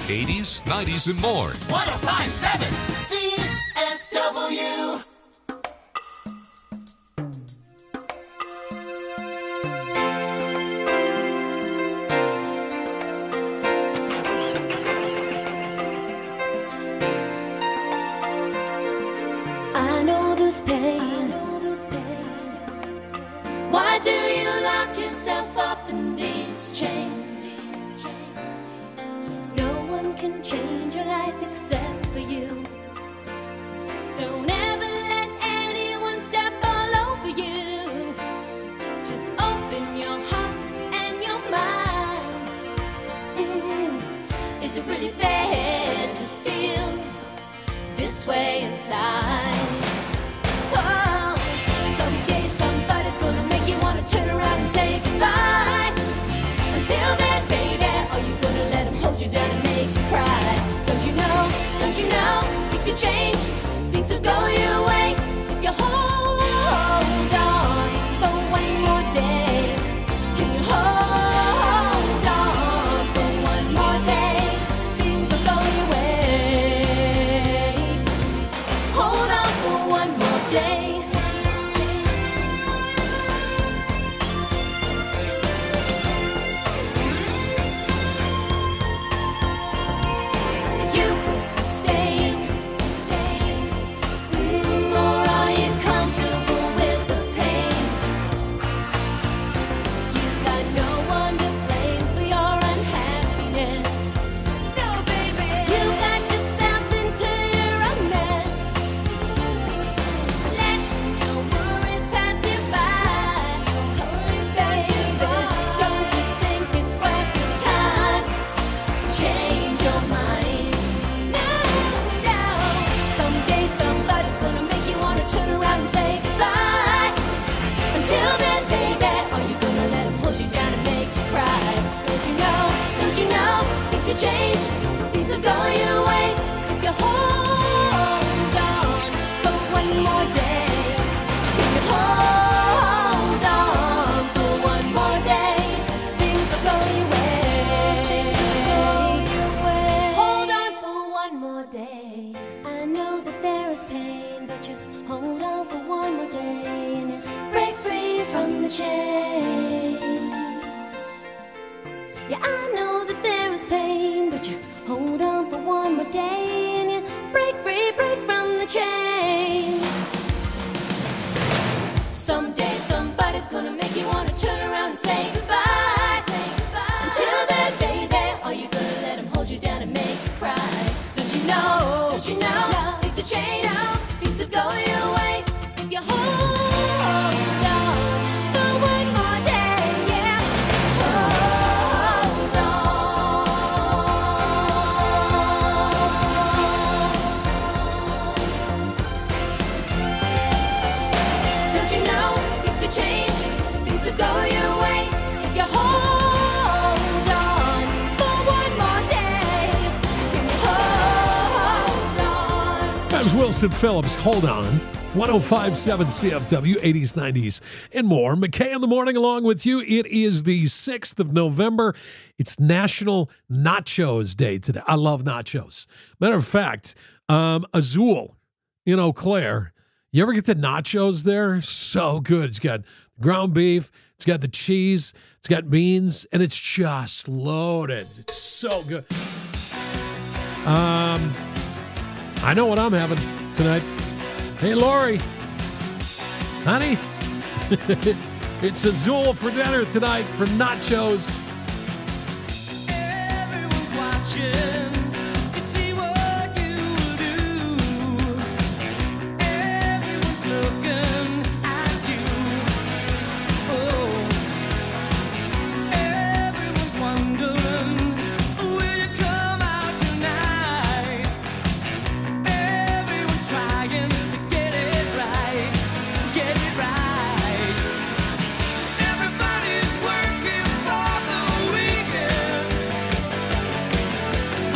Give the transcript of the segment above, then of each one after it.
80s, 90s, and more. 105.7 CFW. I know this pain. Why do you lock yourself up in these chains? No one can change your life except for you. Don't ever let anyone step all over you. Just open your heart and your mind. Is it really fair to feel this way inside? Whoa. Someday somebody's gonna make you wanna turn around and say goodbye. Until then, baby, are you gonna let him hold you down and make you cry? Don't you know, things will change, things will go your way if you hold on for one more day. Can you hold on for one more day? Things will go your way. Hold on for one more day. You could sustain, or are you comfortable with the pain? You've got no one to blame for your unhappiness. No, baby, you got yourself into your own mess. Let your worries pass you by. Baby, don't you think it's worth your time to change your mind? No. Someday somebody's gonna make you wanna turn around and say goodbye. Until then, baby, are you gonna let him hold you down and make you cry? Don't you know, things will change, things will go your way if you hold on for one more day. Can you hold on for one more day? Things will go your way. Hold on for one more day. I know that there is pain, but you hold on for one more day and you break free from the chains. Yeah, I know that there is pain, but you hold on for one more day and you break free, break from the chains. Someday somebody's gonna make you wanna turn around and say goodbye. Until then, baby, are you gonna let him hold you down and make you cry? Don't you know, things will change, things will go your way if you hold on for one more day. Yeah, hold on. Don't you know, things will change, things will go your way if you hold on for one more day. Can you hold on? That was Wilson Phillips. Hold on. 105.7 CFW, 80s, 90s, and more. McKay in the morning along with you. It is the 6th of November. It's National Nachos Day today. I love nachos. Matter of fact, Azul in Eau Claire, you ever get the nachos there? So good. It's got ground beef, it's got the cheese, it's got beans, and it's just loaded. It's so good. I know what I'm having tonight. Hey, Lori. Honey, it's Azul for dinner tonight for nachos. Everyone's watching to see what you do. Everyone's looking at you. Oh, everyone's wondering, will you come out tonight? Everyone's trying to get it right, get it right. Everybody's working for the weekend.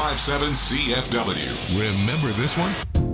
1057 CFW. Remember this one?